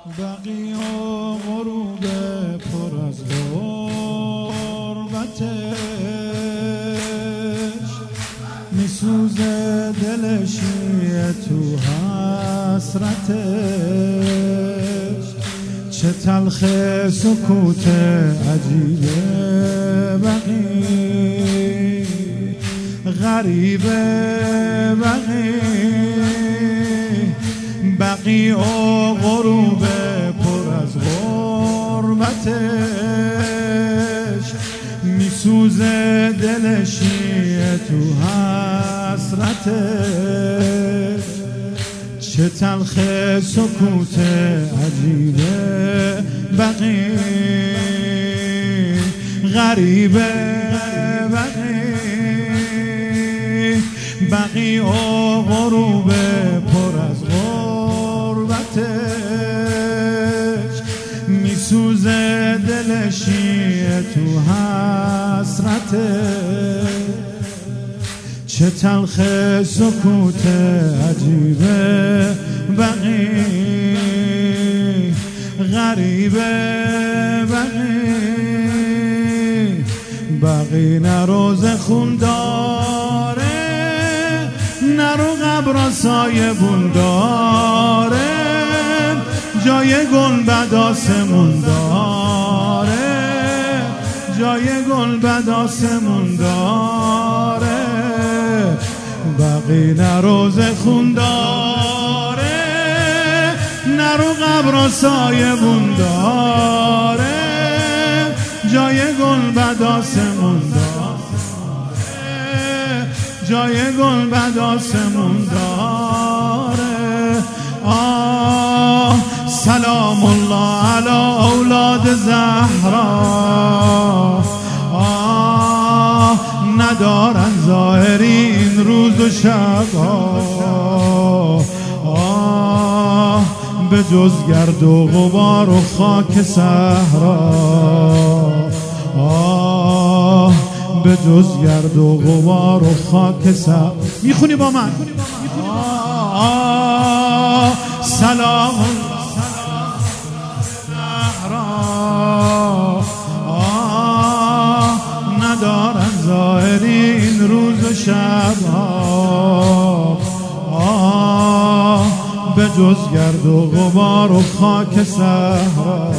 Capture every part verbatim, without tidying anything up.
بقی و غروب پر از غربتش میسوزه دلشیه تو حسرتش. چه تلخ سکوت عجیبه بقی، غریبه بقی. بقی و غروب پر از غربتش میسوزه دلشیه تو حسرتش. چه تلخ سکوت عجیبه بقی، غریبه بقی. بقی و غروب پر از غربتش میسوزه دلشیه تو حسرتش. چه تلخ سکوت عجیبه بقی، غریبه بقی. بقی نه روز خون داره، نه رو قبر سایبون داره. جای گنبد آسمون داره، جای گنبد آسمون داره. بقی نه روز خون داره، نه رو قبر سایبون داره. جای گنبد آسمون داره، جای گنبد آسمون داره. آه سلام الله علی اولاد زهرا. آه ندارن ظاهری این روز و شب. آه به جز گرد و غبار و خاک صحرا. آه به جز گرد و غبار و خاک صحرا. میخونی با من؟ آه سلام ندارن ظاهری این روز و شب. آه به جز گرد و غبار و خاک صحرا.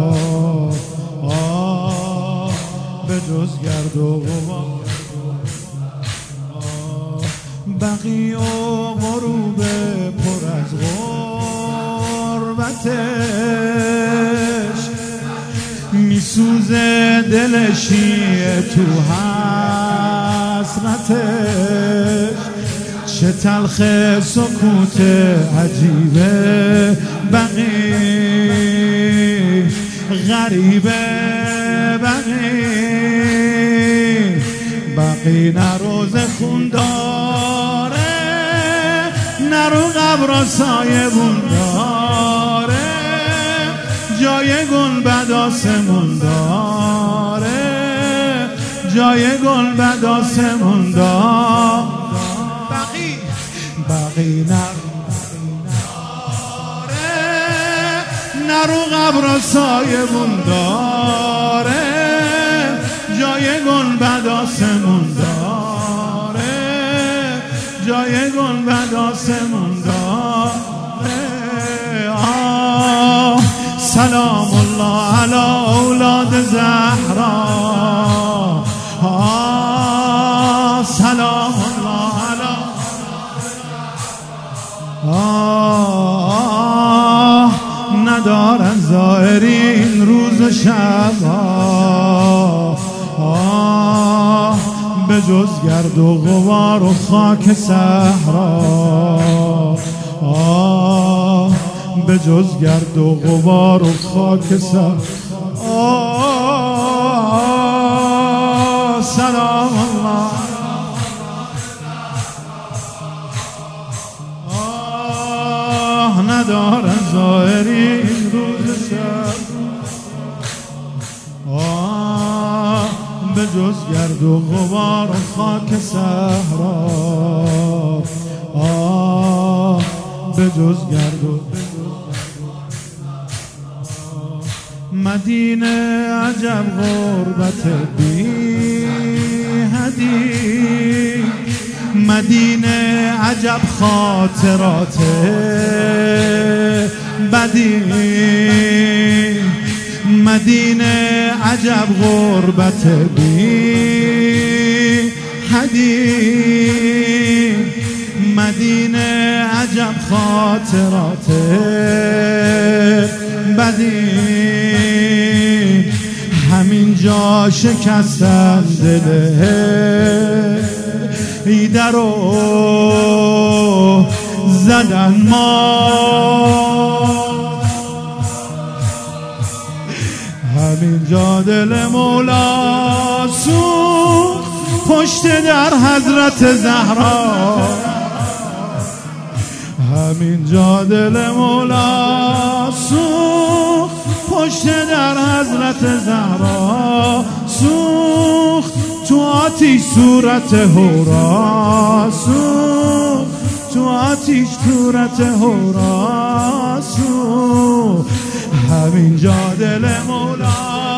آه به جز گرد و غبار. بقی و غروب پر از غربتش میسوزه دلشیه تو حسرتش. چه تلخ سکوت عجیبه بقی، غریبه بقی. بقی نه روز خون داره، نه رو قبر سایبون داره. جای گنبد آسمون داره، جای گنبد آسمون داره. بقی بقی نه رو قبر سایبون داره. جای گنبد آسمون داره، جای گنبد آسمون داره. آه سلام الله علی اولاد زهرا. آه سلام الله علی. آه ندارن ظاهری این روز و شب. آه به جز گرد و غبار و خاک صحرا. آه به جز گرد و غبار و خاک صحرا. آه سلام الله. آه ندارن ظاهری این روز شب. آه به جز گرد و غبار و خاک صحرا. آه به جز گرد و مدینه عجب غربت بی حدی، مدینه عجب خاطرات بدی، مدینه عجب غربت بی حدی، مدینه عجب خاطرات بدی. همین جا شکستن دل ایده رو زدن ما، همین جا دل مولا سوخت پشت در حضرت زهرا، همین جا دل مولا سوخت پشت در حضرت زهرا، سوخت تو آتیش صورت هورا، سوخت تو آتیش صورت هورا، سوخت همین جا دل مولا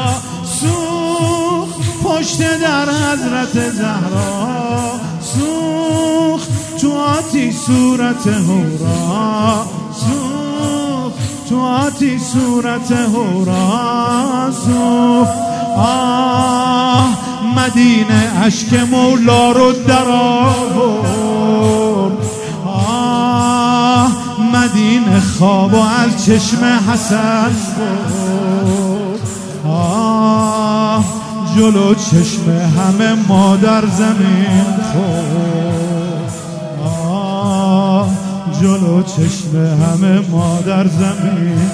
سوخت پشت در حضرت زهرا، سوخت تو آتیش صورت هورا، سوخت تو آتیش صورت هورا، سوخت. آه مدینه اشک مولا رو در آورد، آه مدینه خواب از چشم حسن برد، آه جلو چشم همه مادر زمین خورد، آه جلو چشم همه مادر زمین.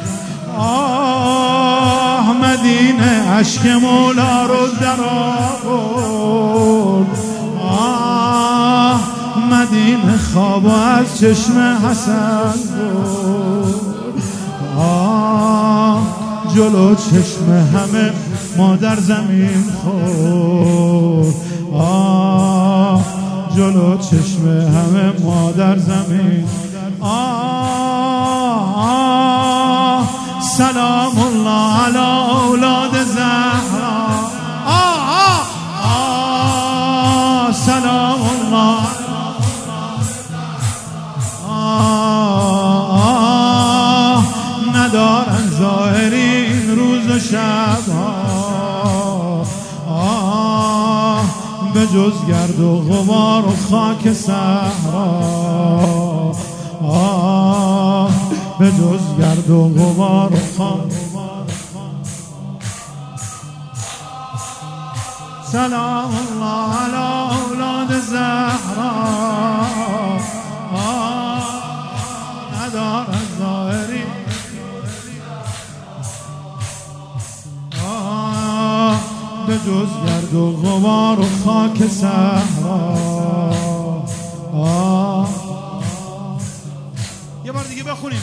آه مدینه اشک مولا رو در آورد، آه مدینه خواب از چشم حسن برد، آه جلو چشم همه مادر زمین خورد، آه جلو چشم همه مادر زمین. آه, آه سلام الله علی اولاد زهرا، آه آه آه سلام الله، آه آه ندارن ظاهرین روز و شب، آه به جز گرد و غبار و خاک صحرا، آه به جز گرد و غبار و خاک. سلام الله علی اولاد زهرا، آه ندارد ظاهری، آه به جز گرد و غبار و خاک صحرا. آه یه بار دیگه بخونیم.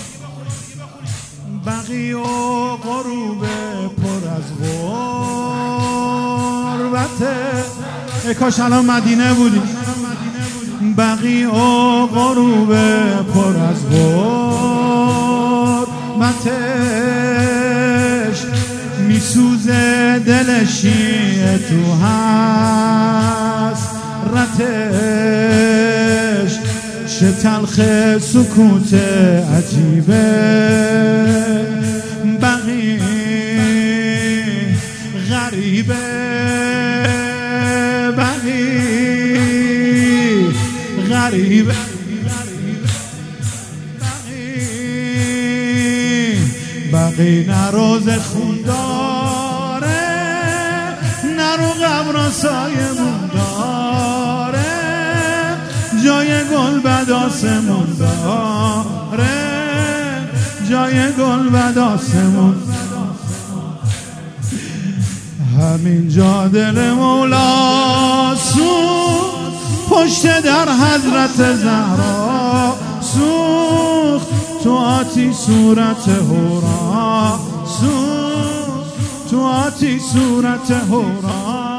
بقی و غروب پر از غربته، ای کاش الان مدینه بودیم. بقی و غروب پر از غربتش، میسوزه دل شیعه تو حسرتش، چه تلخ سکوت عجیبه. بقی غریبه، بقی غریبه، بقی نه روز خون داره، نه رو قبر سایمون داره، جای گل بد آسمون داره، جای گل بد آسمون. همین جا دل مولا سوخت پشت در حضرت زهرا، سوخت تو آتیش صورت هورا، سوخت تو آتیش صورت هورا.